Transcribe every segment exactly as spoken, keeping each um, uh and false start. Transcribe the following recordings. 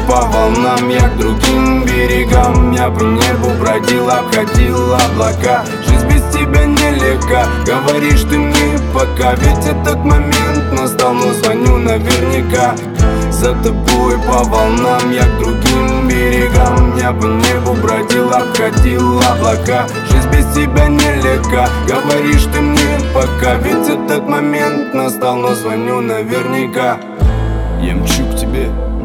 по волнам, я к другим берегам. Я по небу бродил, обходил облака. Жизнь без тебя нелегка, говоришь ты мне пока. Ведь этот момент настал, но звоню наверняка. За тобой по волнам, я к другим берегам. Я по небу бродил, обходил облака. Жизнь без тебя нелегка, говоришь ты мне пока. Ведь этот момент настал, но звоню наверняка. Я мчу к тебе,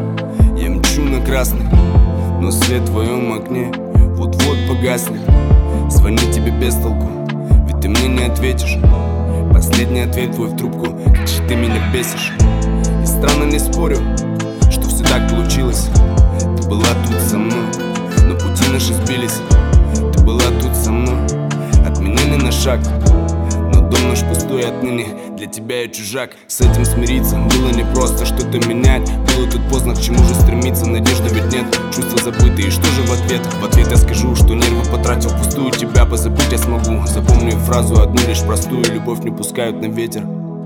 я мчу на красный, но свет в твоем окне вот-вот погаснет. Звонить тебе без толку, ведь ты мне не ответишь. Последний ответ твой в трубку, как же ты меня бесишь. И странно, не спорю, что все так получилось. Ты была тут со мной, но пути наши сбились. Ты была тут со мной, от меня не на шаг, но дом наш пустой отныне, для тебя я чужак. С этим смириться было непросто, что-то менять. Было тут поздно, к чему же стремиться, надежды ведь нет. Чувства забыты, и что же в ответ? В ответ я скажу, что нервы потратил впустую. Тебя позабыть я смогу, запомню фразу одну лишь простую: любовь не пускают на ветер,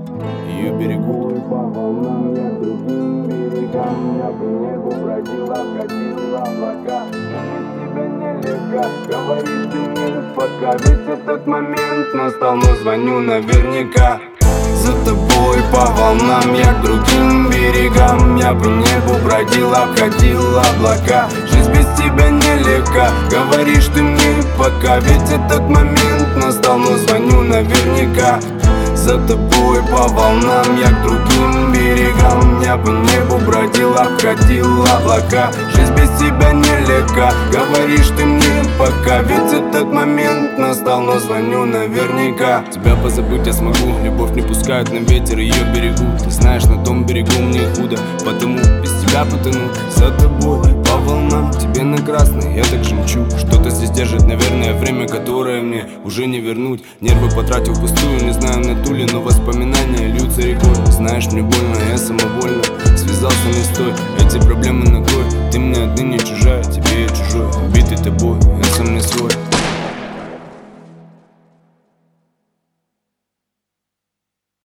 ее берегут. По волнам, я к другим берегам. Я по небу бродил, обходил облака. Без тебя нелегко, говоришь ты мне пока. Ведь этот момент настал, но звоню наверняка. За тобой по волнам, я к другим берегам. Я по небу бродил, обходил облака. Жизнь без тебя нелегка, говоришь ты мне пока. Ведь этот момент настал, но звоню наверняка. За тобой по волнам, я к другим берегам. Я по небу бродил, обходил облака. Жизнь без тебя нелегка, говоришь ты мне пока. Ведь этот момент настал, но звоню наверняка. Тебя позабыть я смогу, любовь не пускают на ветер, ее берегу. Ты знаешь, на том берегу мне худо, потому без тебя потяну. За тобой по волнам, тебе на красный, я так же мчу. Что-то здесь держит, наверное, время, которое мне уже не вернуть. Нервы потратил впустую, не знаю на туле, но воспоминания льются рекой. Знаешь, мне больно, я самовольно связался не с той. Эти проблемы накрой, ты мне отныне чужая, тебе я чужой. Убитый тобой, я сам не свой.